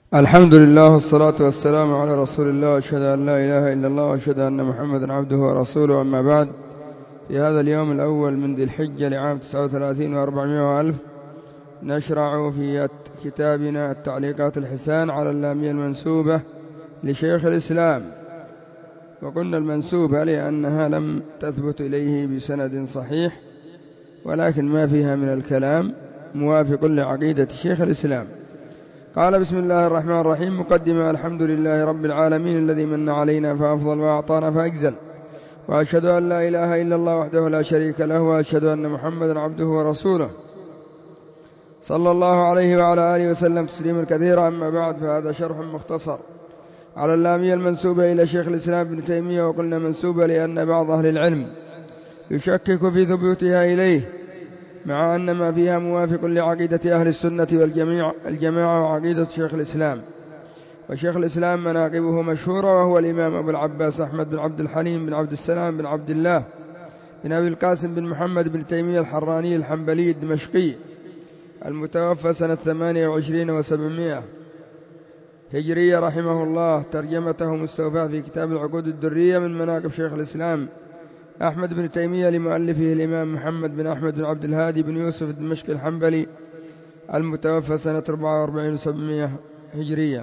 الحمد لله والصلاة والسلام على رسول الله، وأشهد أن لا إله إلا الله، وأشهد أن محمدا عبده ورسوله. أما بعد، في هذا اليوم الأول من ذي الحجة لعام 39 و400 وألف نشرع في كتابنا التعليقات الحسان على اللامية المنسوبة لشيخ الإسلام. وقلنا المنسوبة لأنها لم تثبت إليه بسند صحيح، ولكن ما فيها من الكلام موافق لعقيدة شيخ الإسلام. قال: بسم الله الرحمن الرحيم. مقدمة: الحمد لله رب العالمين الذي من علينا فأفضل وأعطانا فأجزل، وأشهد أن لا إله إلا الله وحده لا شريك له، وأشهد أن محمدا عبده ورسوله صلى الله عليه وعلى آله وسلم تسليما كثيرا. أما بعد، فهذا شرح مختصر على اللامية المنسوبة إلى شيخ الإسلام ابن تيمية. وقلنا منسوبة لأن بعض أهل العلم يشكك في ثبوتها إليه، مع أن ما فيها موافق لعقيدة أهل السنة والجماعة وعقيدة شيخ الإسلام. وشيخ الإسلام مناقبه مشهورة، وهو الإمام أبو العباس أحمد بن عبد الحليم بن عبد السلام بن عبد الله بن أبي القاسم بن محمد بن تيمية الحراني الحنبلي الدمشقي، المتوفى سنة 28 و700 هجرية رحمه الله. ترجمته مستوفاة في كتاب العقود الدرية من مناقب شيخ الإسلام أحمد بن تيمية لمؤلفه الإمام محمد بن أحمد بن عبد الهادي بن يوسف الدمشقي الحنبلي، المتوفى سنة 44 و700 هجرية.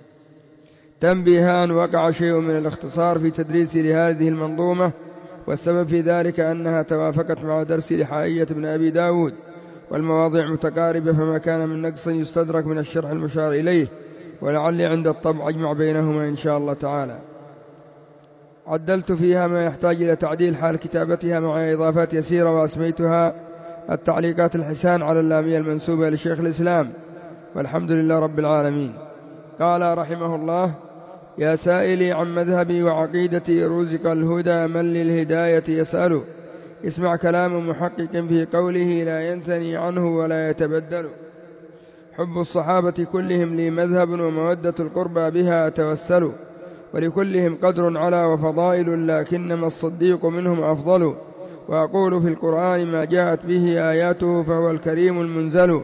تنبيهان: وقع شيء من الاختصار في تدريسي لهذه المنظومة، والسبب في ذلك أنها توافقت مع درس لحائية بن أبي داود، والمواضيع متقاربة، فما كان من نقص يستدرك من الشرح المشار إليه، ولعلي عند الطبع أجمع بينهما إن شاء الله تعالى. عدلت فيها ما يحتاج إلى تعديل حال كتابتها مع إضافات يسيرة، وأسميتها التعليقات الحسان على اللامية المنسوبة لشيخ الإسلام، والحمد لله رب العالمين. قال رحمه الله: يا سائلي عن مذهبي وعقيدتي، رزق الهدى من للهداية يسأل. اسمع كلام محقق في قوله لا ينثني عنه ولا يتبدل. حب الصحابة كلهم لي مذهب، ومودة القربى بها أتوسل. ولكلهم قدر على وفضائل، لكنما الصديق منهم أفضل. وأقول في القرآن ما جاءت به آياته، فهو الكريم المنزل.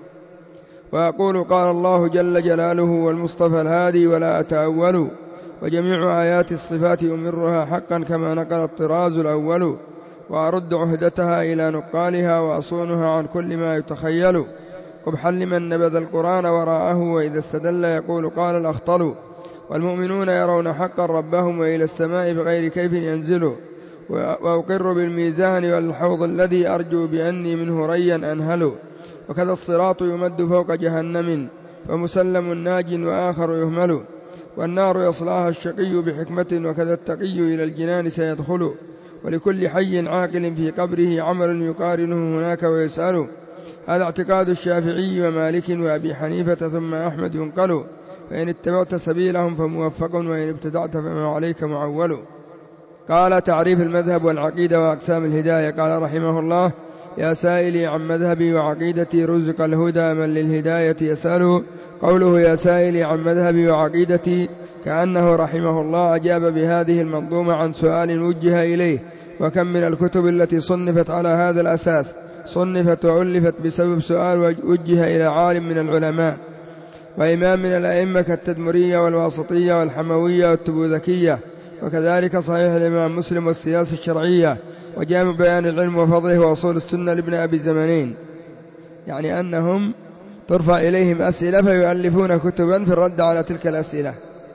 وأقول قال الله جل جلاله والمصطفى الهادي ولا أتأول. وجميع آيات الصفات أمرها حقا كما نقل الطراز الأول. وأرد عهدتها إلى نقالها، وأصونها عن كل ما يتخيل. قبحا لمن نبذ القرآن وراءه، وإذا استدل يقول قال الأخطل. والمؤمنون يرون حقا ربهم، وإلى السماء بغير كيف ينزل. وأقر بالميزان والحوض الذي أرجو بأني منه ريا أنهل. وكذا الصراط يمد فوق جهنم، فمسلم ناج وآخر يهمل. والنار يصلاها الشقي بحكمة، وكذا التقي إلى الجنان سيدخل. ولكل حي عاقل في قبره عمل يقارنه هناك ويسأل. هذا اعتقاد الشافعي ومالك وأبي حنيفة ثم أحمد ينقل. فإن اتبعت سبيلهم فموفق، وإن ابتدعت فما عليك معول. قال: تعريف المذهب والعقيدة وأقسام الهداية. قال رحمه الله: يا سائلي عن مذهبي وعقيدتي، رزق الهدى من للهداية يسأل. قوله يا سائلي عن مذهبي وعقيدتي، كأنه رحمه الله أجاب بهذه المنظومة عن سؤال وجه إليه. وكم من الكتب التي صنفت على هذا الأساس، صنفت وألفت بسبب سؤال وجه إلى عالم من العلماء وإمام من الأئمة، كالتدمرية والواسطية والحموية والتبوذكية، وكذلك صحيح الإمام مسلم والسياسة الشرعية، وجامع بيان العلم وفضله، وأصول السنة لابن أبي زمنين. يعني أنهم ترفع إليهم أسئلة فيؤلفون كتبا في الرد على تلك الأسئلة.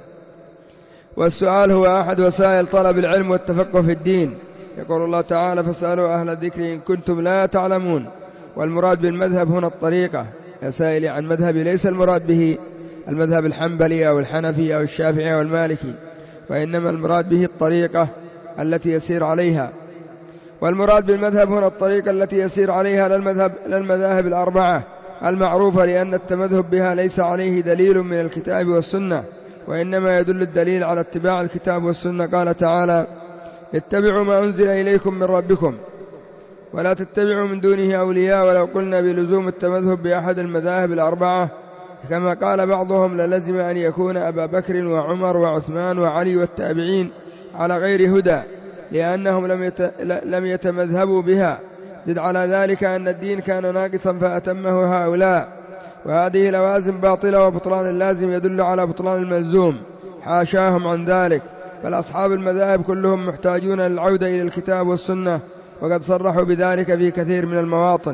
والسؤال هو أحد وسائل طلب العلم والتفقه في الدين. يقول الله تعالى: فاسألوا أهل الذكر إن كنتم لا تعلمون. والمراد بالمذهب هنا الطريقة. يا سائلي عن مذهبي ليس المراد به المذهب الحنبلي أو الحنفي أو الشافعي أو المالكي، وإنما المراد به الطريقة التي يسير عليها. والمراد بالمذهب هنا الطريقة التي يسير عليها للمذاهب الأربعة المعروفة، لأن التمذهب بها ليس عليه دليل من الكتاب والسنة، وإنما يدل الدليل على اتباع الكتاب والسنة. قال تعالى: اتبعوا ما أنزل إليكم من ربكم ولا تتبعوا من دونه أولياء. ولو قلنا بلزوم التمذهب بأحد المذاهب الأربعة، كما قال بعضهم، للزم أن يكون أبا بكر وعمر وعثمان وعلي والتابعين على غير هدى، لأنهم لم يتمذهبوا بها. زد على ذلك أن الدين كان ناقصا فأتمه هؤلاء، وهذه لوازم باطلة، وبطلان اللازم يدل على بطلان الملزوم، حاشاهم عن ذلك. بل أصحاب المذاهب كلهم محتاجون للعودة إلى الكتاب والسنة، وقد صرحوا بذلك في كثير من المواطن.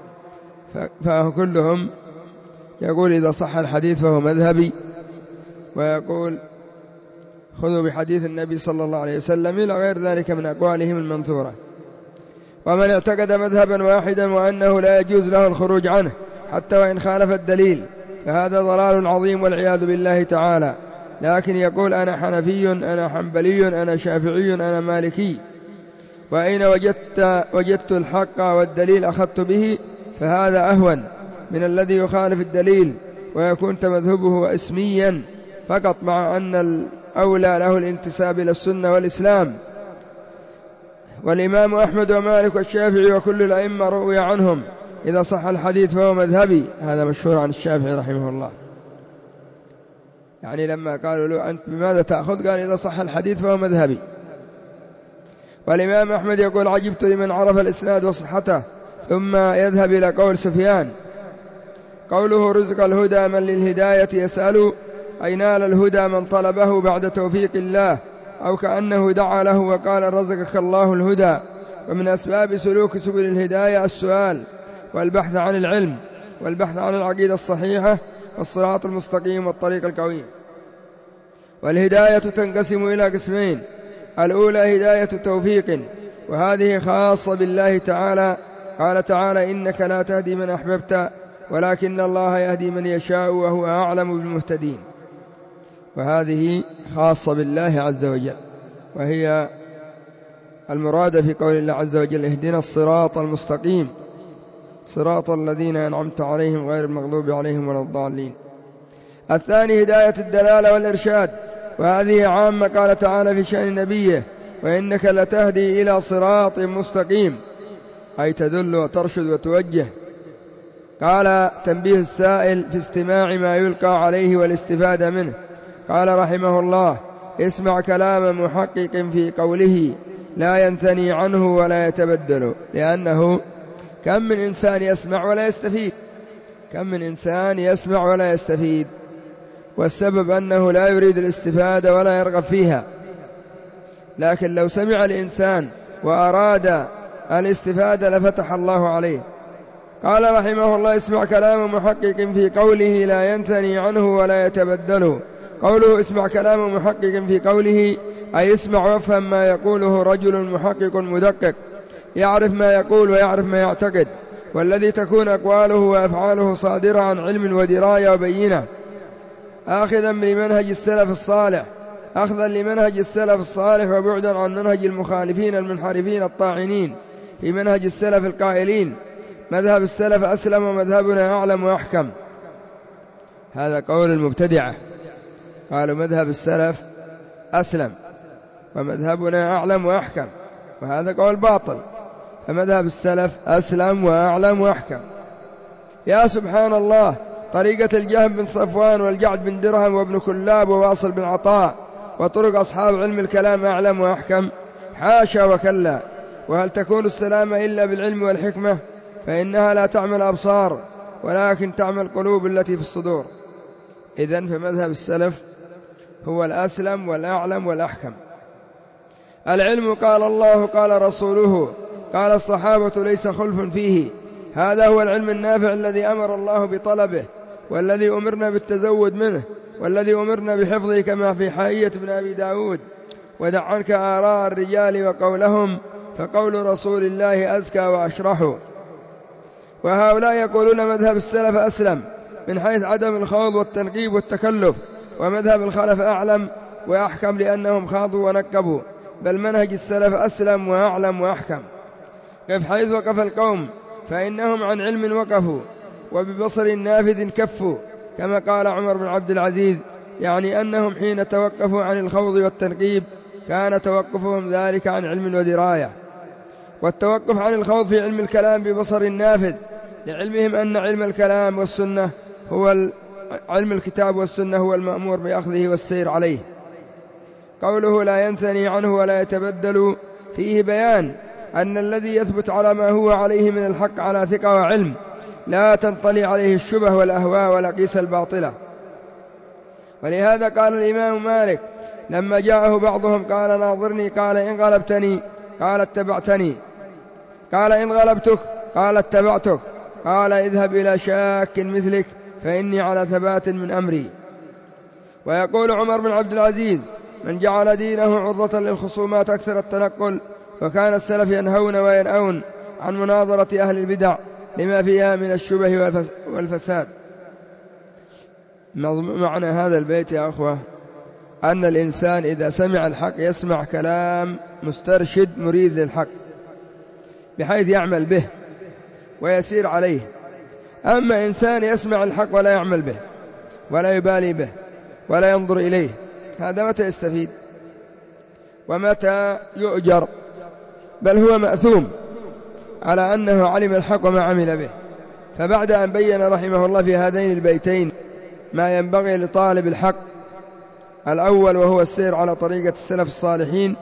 فكلهم يقول إذا صح الحديث فهو مذهبي، ويقول خذوا بحديث النبي صلى الله عليه وسلم، إلى غير ذلك من أقوالهم المنثورة. ومن اعتقد مذهبا واحدا وأنه لا يجوز له الخروج عنه حتى وإن خالف الدليل فهذا ضلال عظيم والعياذ بالله تعالى. لكن يقول أنا حنفي، أنا حنبلي، أنا شافعي، أنا مالكي، وأين وجدت الحق والدليل أخذت به، فهذا أهون من الذي يخالف الدليل ويكون تمذهبه اسميا فقط، مع أن الأولى له الانتساب إلى السنة والإسلام. والإمام أحمد ومالك والشافعي وكل الأئمة روي عنهم إذا صح الحديث فهو مذهبي. هذا مشهور عن الشافعي رحمه الله، يعني لما قالوا له أنت بماذا تأخذ؟ قال إذا صح الحديث فهو مذهبي. والإمام أحمد يقول عجبت لمن عرف الإسناد وصحته ثم يذهب إلى قول سفيان. قوله رزق الهدى من للهداية يسأل، أي نال الهدى من طلبه بعد توفيق الله، أو كأنه دعا له وقال رزقك الله الهدى. ومن أسباب سلوك سبل الهداية السؤال والبحث عن العلم والبحث عن العقيدة الصحيحة والصراط المستقيم والطريق القويم. والهداية تنقسم إلى قسمين: الأولى هداية توفيق، وهذه خاصة بالله تعالى، قال تعالى إنك لا تهدي من أحببت ولكن الله يهدي من يشاء وهو أعلم بالمهتدين. وهذه خاصة بالله عز وجل، وهي المراد في قول الله عز وجل اهدنا الصراط المستقيم صراط الذين أنعمت عليهم غير المغضوب عليهم ولا الضالين. الثاني هداية الدلالة والإرشاد، وهذه عامة، قال تعالى في شأن نبيه وإنك لتهدي إلى صراط مستقيم، أي تدل وترشد وتوجه. قال تنبيه السائل في استماع ما يلقى عليه والاستفادة منه، قال رحمه الله اسمع كلام محقق في قوله لا ينثني عنه ولا يتبدل، لأنه كم من إنسان يسمع ولا يستفيد، كم من إنسان يسمع ولا يستفيد، والسبب أنه لا يريد الاستفادة ولا يرغب فيها. لكن لو سمع الإنسان وأراد الاستفادة لفتح الله عليه. قال رحمه الله اسمع كلام محقق في قوله لا ينثني عنه ولا يتبدل. قوله اسمع كلام محقق في قوله أي اسمع وافهم ما يقوله رجل محقق مدقق، يعرف ما يقول ويعرف ما يعتقد، والذي تكون أقواله وأفعاله صادرة عن علم ودراية وبينة، آخذا لمنهج السلف الصالح، أخذا لمنهج السلف الصالح وبعدا عن منهج المخالفين المنحرفين الطاعنين في منهج السلف القائلين مذهب السلف أسلم ومذهبنا أعلم وأحكم. هذا قول المبتدعة، قالوا مذهب السلف أسلم ومذهبنا أعلم وأحكم، وهذا قول باطل، فمذهب السلف أسلم وأعلم وأحكم. يا سبحان الله، طريقة الجهم بن صفوان والجعد بن درهم وابن كلاب وواصل بن عطاء وطرق أصحاب علم الكلام أعلم وأحكم، حاشا وكلا. وهل تكون السلامة إلا بالعلم والحكمة؟ فإنها لا تعمل الأبصار ولكن تعمل القلوب التي في الصدور. إذن فمذهب السلف هو الأسلم والأعلم والأحكم. العلم قال الله قال رسوله قال الصحابة ليس خلف فيه، هذا هو العلم النافع الذي أمر الله بطلبه، والذي أمرنا بالتزود منه، والذي أمرنا بحفظه، كما في حائية ابن أبي داود ودع عنك آراء الرجال وقولهم فقول رسول الله أزكى وأشرح. وهؤلاء يقولون مذهب السلف أسلم من حيث عدم الخوض والتنقيب والتكلف، ومذهب الخلف أعلم وأحكم لأنهم خاضوا ونكبوا، بل منهج السلف أسلم وأعلم وأحكم. قف حيث وقف القوم فإنهم عن علم وقفوا وببصر نافذ كفوا، كما قال عمر بن عبد العزيز، يعني أنهم حين توقفوا عن الخوض والتنقيب كان توقفهم ذلك عن علم ودراية. والتوقف عن الخوض في علم الكلام ببصر نافذ لعلمهم أن علم الكلام والسنة هو علم الكتاب والسنة هو المأمور بأخذه والسير عليه. قوله لا ينثني عنه ولا يتبدل فيه بيان أن الذي يثبت على ما هو عليه من الحق على ثقة وعلم، لا تنطلي عليه الشبه والأهواء والأقيس الباطلة. ولهذا قال الإمام مالك لما جاءه بعضهم قال ناظرني، قال إن غلبتني قال اتبعتني، قال إن غلبتك قال اتبعتك، قال اذهب إلى شاك مثلك فإني على ثبات من أمري. ويقول عمر بن عبد العزيز من جعل دينه عرضة للخصومات أكثر التنقل. وكان السلف ينهون وينأون عن مناظرة أهل البدع لما فيها من الشبه والفساد. معنى هذا البيت يا أخوة أن الإنسان إذا سمع الحق يسمع كلام مسترشد مريد للحق بحيث يعمل به ويسير عليه. أما إنسان يسمع الحق ولا يعمل به ولا يبالي به ولا ينظر إليه، هذا متى يستفيد ومتى يؤجر؟ بل هو مأثوم على أنه علم الحق وما عمل به. فبعد أن بين رحمه الله في هذين البيتين ما ينبغي لطالب الحق، الأول وهو السير على طريقة السلف الصالحين،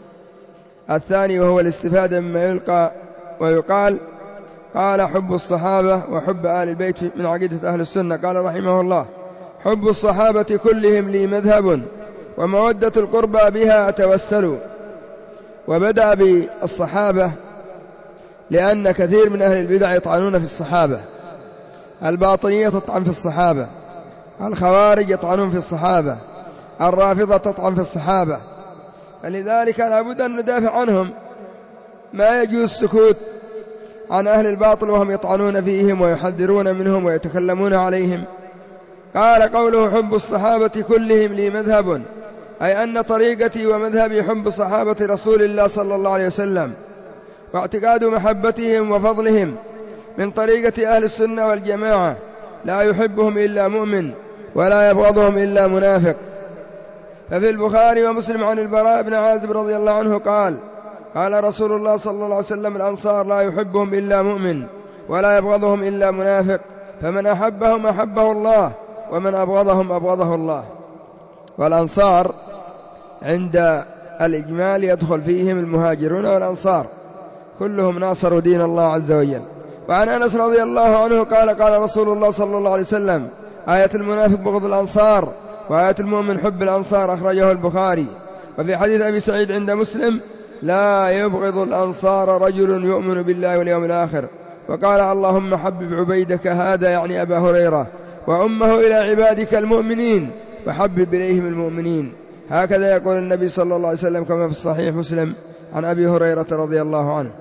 الثاني وهو الاستفادة مما يلقى ويقال، قال حب الصحابة وحب آل البيت من عقيدة أهل السنة. قال رحمه الله حب الصحابة كلهم لي مذهب ومودة القربى بها أتوسل. وبدأ بالصحابة لأن كثير من أهل البدع يطعنون في الصحابة، الباطنية تطعن في الصحابة، الخوارج يطعنون في الصحابة، الرافضة تطعن في الصحابة، فلذلك لابد أن ندافع عنهم. ما يجوز السكوت عن أهل الباطل وهم يطعنون فيهم ويحذرون منهم ويتكلمون عليهم. قال قوله حب الصحابة كلهم لي مذهب، أي أن طريقتي ومذهبي حب صحابة رسول الله صلى الله عليه وسلم واعتقاد محبتهم وفضلهم من طريقة أهل السنة والجماعة، لا يحبهم إلا مؤمن ولا يبغضهم إلا منافق. ففي البخاري ومسلم عن البراء بن عازب رضي الله عنه قال قال رسول الله صلى الله عليه وسلم الأنصار لا يحبهم إلا مؤمن ولا يبغضهم إلا منافق، فمن أحبهم أحبه الله ومن أبغضهم أبغضه الله. والأنصار عند الإجمال يدخل فيهم المهاجرون والأنصار، كلهم ناصروا دين الله عز وجل. وعن أنس رضي الله عنه قال قال رسول الله صلى الله عليه وسلم آية المنافق بغض الأنصار وآية المؤمن حب الأنصار، أخرجه البخاري. وفي حديث أبي سعيد عند مسلم لا يبغض الأنصار رجل يؤمن بالله واليوم الآخر. وقال اللهم حبب عبيدك هذا يعني أبا هريرة وأمه إلى عبادك المؤمنين وحبب إليهم المؤمنين. هكذا يقول النبي صلى الله عليه وسلم كما في الصحيح مسلم عن أبي هريرة رضي الله عنه.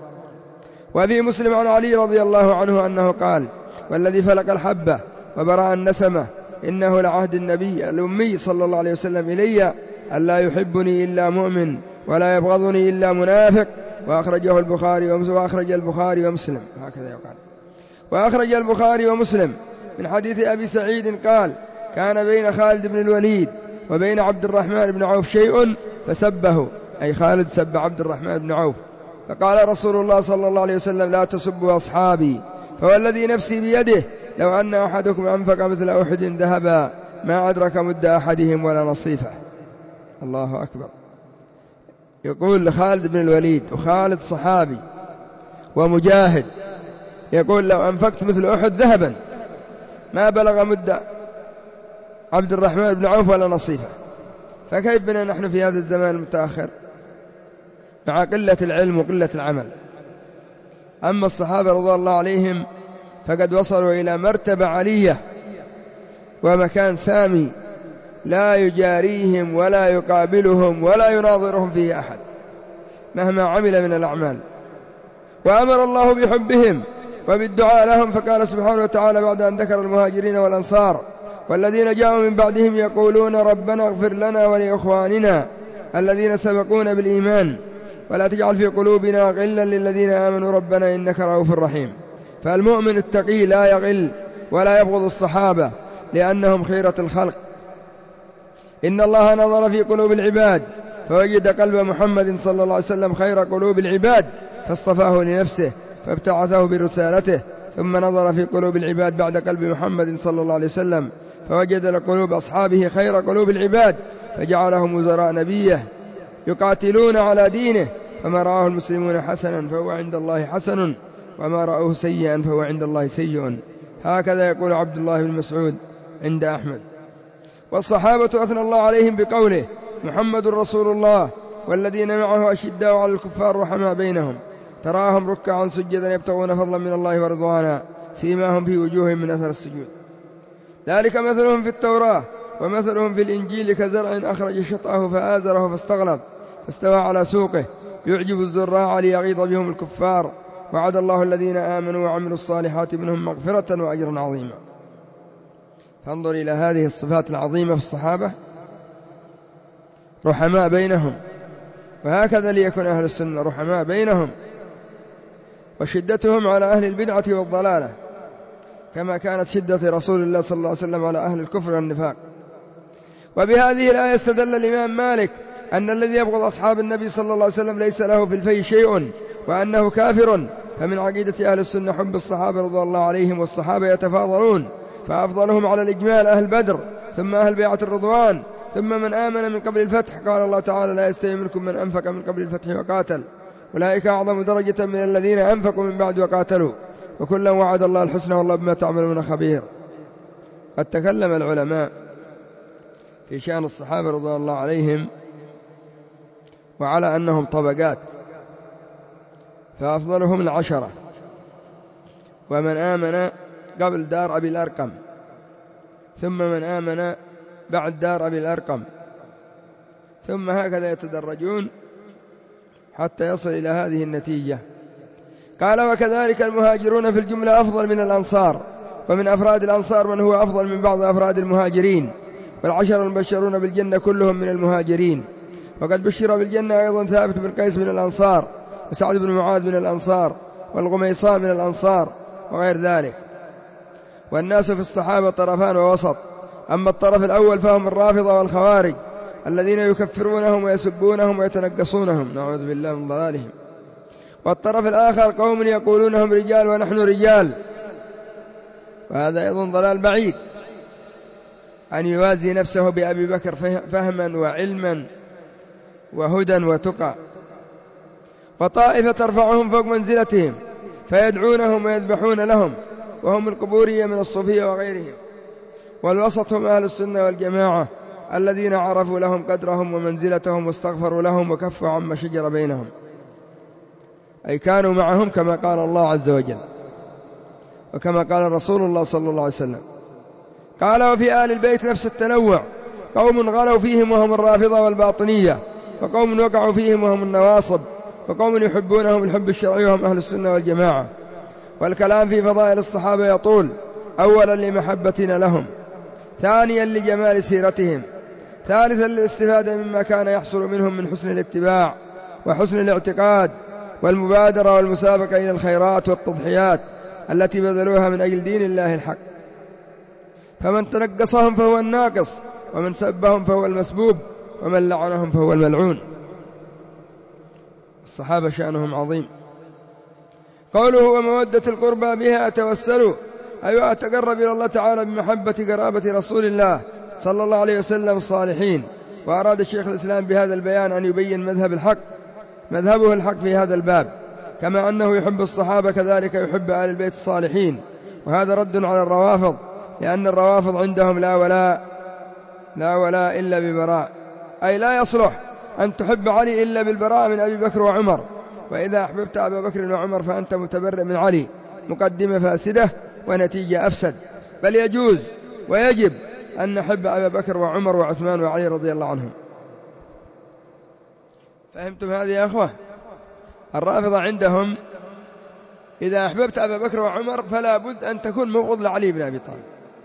وفي مسلم عن علي رضي الله عنه أنه قال والذي فلق الحبة وبرأ النسمة إنه لعهد النبي الأمي صلى الله عليه وسلم إلي ألا يحبني إلا مؤمن ولا يبغضني إلا منافق. وأخرج البخاري ومسلم. هكذا يقال. وأخرج البخاري ومسلم من حديث أبي سعيد قال كان بين خالد بن الوليد وبين عبد الرحمن بن عوف شيء فسبه، أي خالد سب عبد الرحمن بن عوف، فقال رسول الله صلى الله عليه وسلم لا تسبوا أصحابي فوالذي نفسي بيده لو أن أحدكم أنفق مثل أحد ذهبا ما أدرك مد أحدهم ولا نصيفه. الله أكبر. يقول لخالد بن الوليد، وخالد صحابي ومجاهد، يقول لو أنفقت مثل أحد ذهبا ما بلغ مد عبد الرحمن بن عوف ولا نصيفه. فكيف بنا نحن في هذا الزمان المتأخر مع قلة العلم وقلة العمل؟ أما الصحابة رضي الله عليهم فقد وصلوا إلى مرتبة علية ومكان سامي لا يجاريهم ولا يقابلهم ولا يناظرهم فيه أحد مهما عمل من الأعمال. وأمر الله بحبهم وبالدعاء لهم، فقال سبحانه وتعالى بعد أن ذكر المهاجرين والأنصار والذين جاءوا من بعدهم يقولون ربنا اغفر لنا ولإخواننا الذين سبقونا بالإيمان ولا تجعل في قلوبنا غلا للذين آمنوا ربنا إنك رؤوف رحيم. فالمؤمن التقي لا يغل ولا يبغض الصحابة لأنهم خيرة الخلق. إن الله نظر في قلوب العباد فوجد قلب محمد صلى الله عليه وسلم خير قلوب العباد فاصطفاه لنفسه فابتعثه برسالته، ثم نظر في قلوب العباد بعد قلب محمد صلى الله عليه وسلم فوجد لقلوب أصحابه خير قلوب العباد فجعلهم وزراء نبيه يقاتلون على دينه، فما رآه المسلمون حسنا فهو عند الله حسن وما رأوه سيئا فهو عند الله سيء. هكذا يقول عبد الله بن مسعود عند أحمد. والصحابة أثنى الله عليهم بقوله: محمد رسول الله والذين معه أشداء على الكفار رحماء بينهم تراهم ركعا سجدا يبتغون فضلا من الله ورضوانا سيماهم في وجوههم من أثر السجود. ذلك مثلهم في التوراة ومثلهم في الإنجيل كزرع أخرج شطأه فآزره فاستغلظ فاستوى على سوقه يعجب الزراع ليغيظ بهم الكفار وعد الله الذين آمنوا وعملوا الصالحات منهم مغفرة وأجرا عظيما. فانظر إلى هذه الصفات العظيمة في الصحابة: رحماء بينهم، وهكذا ليكن أهل السنة رحماء بينهم، وشدتهم على أهل البدعة والضلالة كما كانت شدة رسول الله صلى الله عليه وسلم على أهل الكفر والنفاق. وبهذه الآية استدل الإمام مالك أن الذي يبغض أصحاب النبي صلى الله عليه وسلم ليس له في الفي شيء وأنه كافر. فمن عقيدة أهل السنة حب الصحابة رضي الله عليهم، والصحابة يتفاضلون، فأفضلهم على الإجمال أهل بدر، ثم أهل بيعة الرضوان، ثم من آمن من قبل الفتح. قال الله تعالى: لا يستوي منكم من أنفق من قبل الفتح وقاتل أولئك أعظم درجة من الذين أنفقوا من بعد وقاتلوا وكلا وعد الله الحسنى والله بما تعملون خبير. قد تكلم العلماء في شأن الصحابة رضي الله عليهم وعلى أنهم طبقات، فأفضلهم 10 ومن آمن قبل دار أبي الأرقم، ثم من آمن بعد دار أبي الأرقم، ثم هكذا يتدرجون حتى يصل إلى هذه النتيجة. قال: وكذلك المهاجرون في الجملة أفضل من الأنصار، ومن أفراد الأنصار من هو أفضل من بعض أفراد المهاجرين، والعشر المبشرون بالجنة كلهم من المهاجرين. وقد بشر بالجنة أيضا ثابت بن قيس من الأنصار، وسعد بن معاذ من الأنصار، والغميصان من الأنصار، وغير ذلك. والناس في الصحابة طرفان ووسط: أما الطرف الأول فهم الرافضة والخوارج الذين يكفرونهم ويسبونهم ويتنقصونهم، نعوذ بالله من ضلالهم. والطرف الآخر قوم يقولونهم رجال ونحن رجال، وهذا أيضا ضلال بعيد، أن يوازي نفسه بأبي بكر فهما وعلما وهدى وتقى. وطائفة ترفعهم فوق منزلتهم فيدعونهم ويذبحون لهم، وهم القبورية من الصوفية وغيرهم. والوسط هم أهل السنة والجماعة الذين عرفوا لهم قدرهم ومنزلتهم واستغفروا لهم وكفوا عما شجر بينهم، أي كانوا معهم كما قال الله عز وجل وكما قال رسول الله صلى الله عليه وسلم. قال: وفي آل البيت نفس التنوع: قوم غلوا فيهم وهم الرافضة والباطنية، وقوم وقعوا فيهم وهم النواصب، وقوم يحبونهم الحب الشرعي وهم أهل السنة والجماعة. والكلام في فضائل الصحابة يطول: أولا لمحبتنا لهم، ثانيا لجمال سيرتهم، ثالثا للاستفادة مما كان يحصل منهم من حسن الاتباع وحسن الاعتقاد والمبادرة والمسابقة إلى الخيرات والتضحيات التي بذلوها من أجل دين الله الحق. فمن تنقصهم فهو الناقص، ومن سبهم فهو المسبوب، ومن لعنهم فهو الملعون. الصحابة شأنهم عظيم. قوله: ومودة القربى بها أتوسلوا، أي أتقرب إلى الله تعالى بمحبة قرابة رسول الله صلى الله عليه وسلم الصالحين. وأراد الشيخ الإسلام بهذا البيان أن يبين مذهبه الحق في هذا الباب، كما أنه يحب الصحابة كذلك يحب آل البيت الصالحين. وهذا رد على الروافض، لأن الروافض عندهم لا ولاء إلا ببراء، أي لا يصلح أن تحب علي إلا بالبراء من أبي بكر وعمر، وإذا أحببت أبا بكر وعمر فأنت متبرئ من علي، مقدمة فاسدة ونتيجة أفسد. بل يجوز ويجب أن نحب أبا بكر وعمر وعثمان وعلي رضي الله عنهم. فهمتم هذه يا أخوة؟ الرافضة عندهم إذا أحببت أبا بكر وعمر فلا بد أن تكون مبغض لعلي بن أبي طالب،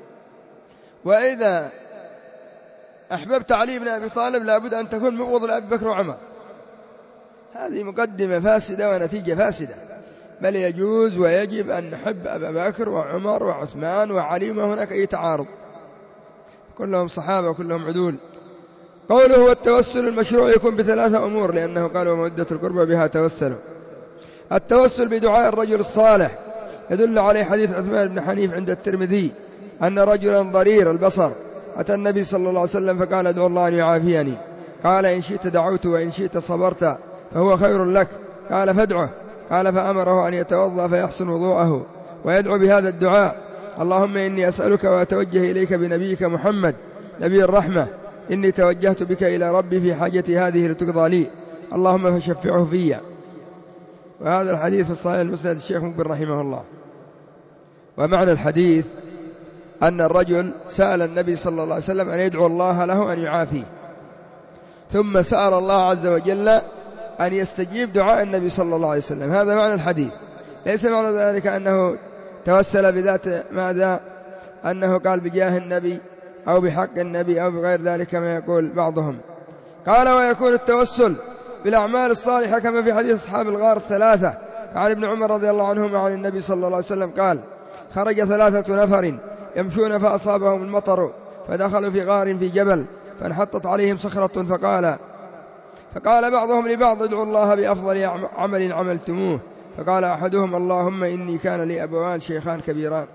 وإذا أحببت علي بن أبي طالب لا بد أن تكون مبغض لأبي بكر وعمر. هذه مقدمة فاسدة ونتيجة فاسدة. بل يجوز ويجب أن نحب أبا بكر وعمر وعثمان وعلي، ما هناك أي تعارض، كلهم صحابة وكلهم عدول. قوله: والتوسل المشروع يكون ب3 أمور، لأنه قال: ومودة القربى بها توسلوا. التوسل بدعاء الرجل الصالح يدل عليه حديث عثمان بن حنيف عند الترمذي أن رجلا ضرير البصر أتى النبي صلى الله عليه وسلم فقال: ادعو الله أن يعافيني. قال: إن شئت دعوت وإن شئت صبرت فهو خير لك. قال: فادعه. قال: فأمره أن يتوضأ فيحسن وضوءه ويدعو بهذا الدعاء. اللهم إني أسألك وأتوجه إليك بنبيك محمد نبي الرحمة، إني توجهت بك إلى ربي في حاجتي هذه لتقضى لي، اللهم فشفعه في. وهذا الحديث في الصحيح المسند الشيخ مقبل رحمه الله. ومعنى الحديث أن الرجل سأل النبي صلى الله عليه وسلم أن يدعو الله له أن يعافيه، ثم سأل الله عز وجل أن يستجيب دعاء النبي صلى الله عليه وسلم. هذا معنى الحديث. ليس معنى ذلك أنه توسل بذات ماذا، أنه قال بجاه النبي أو بحق النبي أو بغير ذلك كما يقول بعضهم. قال ويكون التوسل بالأعمال الصالحة كما في حديث أصحاب الغار الثلاثة عن ابن عمر رضي الله عنهما عن النبي صلى الله عليه وسلم قال خرج 3 نفر يمشون فأصابهم المطر فدخلوا في غار في جبل فانحطت عليهم صخرة فقال بعضهم لبعض ادعوا الله بأفضل عمل عملتموه، فقال أحدهم اللهم إني كان لي أبوان شيخان كبيران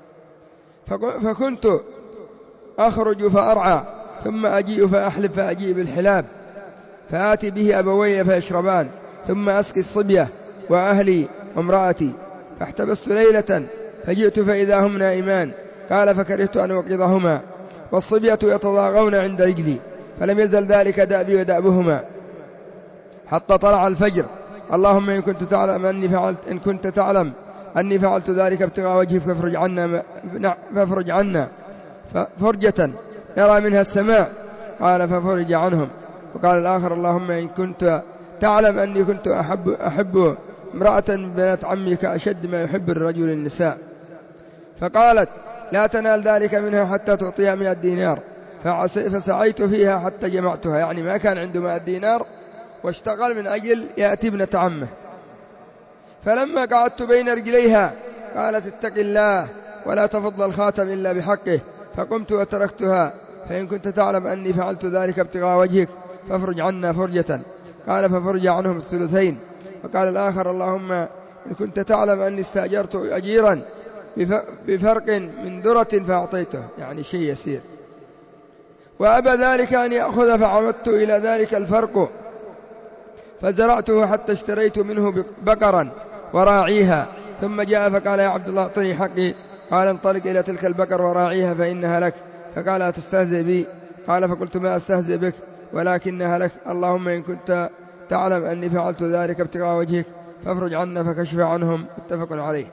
فكنت أخرج فأرعى ثم أجيء فأحلب فأجيء بالحلاب فآتي به أبوي فيشربان ثم أسقي الصبية وأهلي وامرأتي، فاحتبست ليلة فجئت فإذا هم نائمان، قال فكرهت أن أوقظهما والصبية يتضاغون عند رجلي، فلم يزل ذلك دأبي ودأبهما حتى طلع الفجر، اللهم إن كنت تعلم أني فعلت ذلك ابتغاء وجهك فافرج عنا فرجة نرى منها السماء، قال ففرج عنهم. وقال الآخر اللهم إن كنت تعلم أني كنت أحب امرأة بنت عمك أشد ما يحب الرجل النساء، فقالت لا تنال ذلك منها حتى تعطيها 100 دينار، فسعيت فيها حتى جمعتها، يعني ما كان عنده 100 دينار واشتغل من أجل يأتي ابنة عمه. فلما قعدت بين رجليها قالت اتق الله ولا تفض الخاتم إلا بحقه، فقمت وتركتها، فإن كنت تعلم أني فعلت ذلك ابتغاء وجهك فافرج عنا فرجة، قال ففرج عنهم الثلثين. فقال الآخر اللهم إن كنت تعلم أني استأجرت أجيرا بفرق من ذرة فأعطيته، يعني شيء يسير، وأبى ذلك أن يأخذ، فعمدت إلى ذلك الفرق فزرعته حتى اشتريت منه بقرا وراعيها، ثم جاء فقال يا عبد الله اعطني حقي، قال انطلق إلى تلك البقر وراعيها فإنها لك، فقال أتستهزئ بي؟ قال فقلت ما أستهزئ بك ولكنها لك، اللهم إن كنت تعلم أني فعلت ذلك ابتغاء وجهك فافرج عنا، فكشف عنهم، متفق عليه.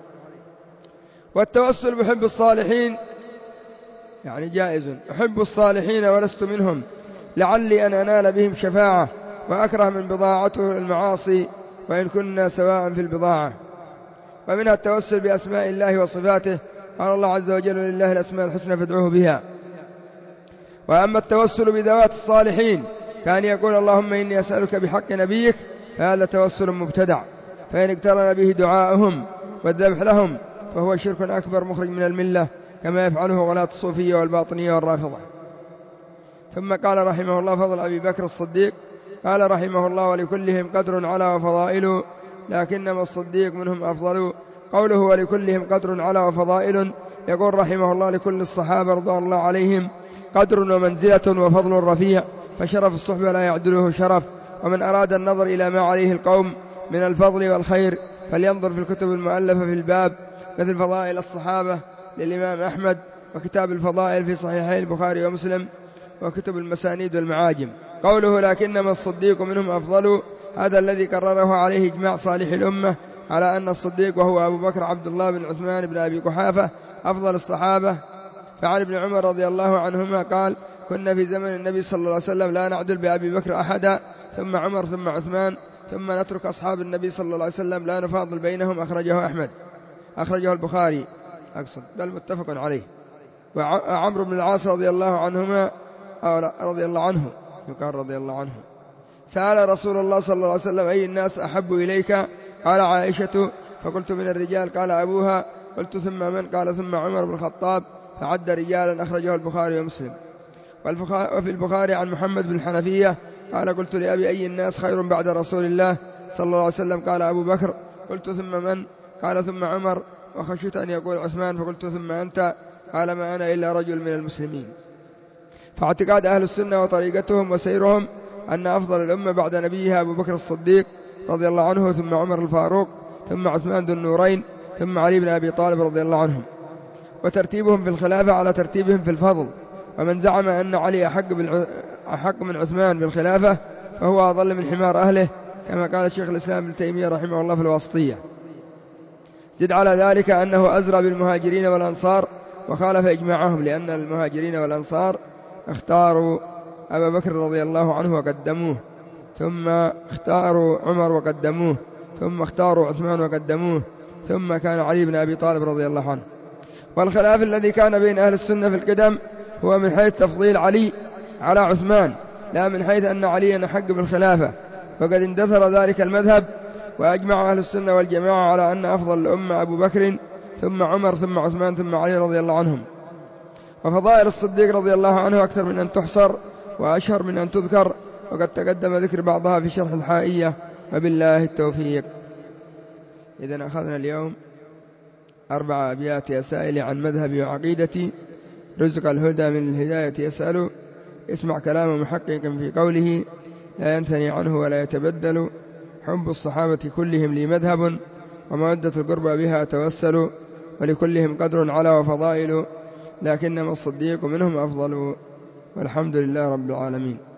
والتوسل بحب الصالحين يعني جائز، أحب الصالحين ولست منهم لعلي أن أنال بهم شفاعة، وأكره من بضاعته المعاصي وإن كنا سواء في البضاعة. ومنها التوسل بأسماء الله وصفاته، قال الله عز وجل لله الأسماء الحسنى فادعوه بها. وأما التوسل بذوات الصالحين كان يقول اللهم إني أسألك بحق نبيك، فهذا توسل مبتدع، فإن اقترن به دعاءهم والذبح لهم فهو شرك أكبر مخرج من الملة، كما يفعله غلاة الصوفية والباطنية والرافضة. ثم قال رحمه الله فضل أبي بكر الصديق، قال رحمه الله ولكلهم قدر على وفضائل لكنما الصديق منهم أفضل. قوله ولكلهم قدر على وفضائل، يقول رحمه الله لكل الصحابة رضوان الله عليهم قدر ومنزلة وفضل رفيع، فشرف الصحبة لا يعدله شرف. ومن أراد النظر إلى ما عليه القوم من الفضل والخير فلينظر في الكتب المؤلفة في الباب، مثل فضائل الصحابة للإمام أحمد، وكتاب الفضائل في صحيحي البخاري ومسلم، وكتب المسانيد والمعاجم. قوله لكنما الصديق منهم أفضل، هذا الذي قرره عليه إجماع صالح الأمة على أن الصديق وهو أبو بكر عبد الله بن عثمان بن أبي قحافة أفضل الصحابة. فعن ابن عمر رضي الله عنهما قال كنا في زمن النبي صلى الله عليه وسلم لا نعدل بأبي بكر أحدا، ثم عمر ثم عثمان، ثم نترك أصحاب النبي صلى الله عليه وسلم لا نفاضل بينهم. أخرجه البخاري أقصد بل متفق عليه. وعمرو بن العاص رضي الله عنهما رضي الله عنه يقال رضي الله عنه سأل رسول الله صلى الله عليه وسلم أي الناس أحب إليك؟ قال عائشة، فقلت من الرجال، قال أبوها، قلت ثم من؟ قال ثم عمر بن الخطاب، فعد رجالا. أخرجه البخاري ومسلم. وفي البخاري عن محمد بن الحنفية قال قلت لأبي أي الناس خير بعد رسول الله صلى الله عليه وسلم؟ قال أبو بكر. قلت ثم من؟ قال ثم عمر، وخشيت أن يقول عثمان، فقلت ثم أنت؟ قال ما أنا إلا رجل من المسلمين. فاعتقاد أهل السنة وطريقتهم وسيرهم أن أفضل الأمة بعد نبيها أبو بكر الصديق رضي الله عنه، ثم عمر الفاروق، ثم عثمان ذو النورين، ثم علي بن أبي طالب رضي الله عنهم. وترتيبهم في الخلافة على ترتيبهم في الفضل. ومن زعم أن علي أحق من عثمان بالخلافة فهو أضل من حمار أهله، كما قال الشيخ الإسلام ابن تيمية رحمه الله في الواسطية. زد على ذلك أنه أزرى بالمهاجرين والأنصار وخالف إجماعهم، لأن المهاجرين والأنصار اختاروا أبا بكر رضي الله عنه وقدموه، ثم اختاروا عمر وقدموه، ثم اختاروا عثمان وقدموه، ثم كان علي بن أبي طالب رضي الله عنه. والخلاف الذي كان بين أهل السنة في القدم هو من حيث تفضيل علي على عثمان، لا من حيث أن عليا أحق بالخلافة، وقد اندثر ذلك المذهب، وأجمع أهل السنة والجماعة على أن أفضل الأمة أبو بكر ثم عمر ثم عثمان ثم علي رضي الله عنهم. وفضائل الصديق رضي الله عنه أكثر من أن تحصر وأشهر من أن تذكر، وقد تقدم ذكر بعضها في شرح الحائية، وبالله التوفيق. إذن أخذنا اليوم 4 أبيات يا سائل عن مذهبي وعقيدتي، رزق الهدى من الهداية يسأل. اسمع كلام محقق في قوله لا ينثني عنه ولا يتبدل، حب الصحابة كلهم لي مذهب، ومودة القربى بها أتوسل، ولكلهم قدر على وفضائل، لكنما الصديق منهم أفضل، والحمد لله رب العالمين.